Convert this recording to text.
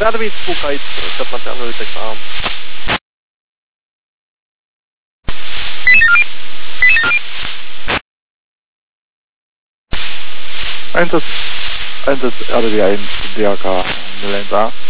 Service Buchheit, Stadtmann Anhölte Kram. Einsatz RDW 1, DRK 01A.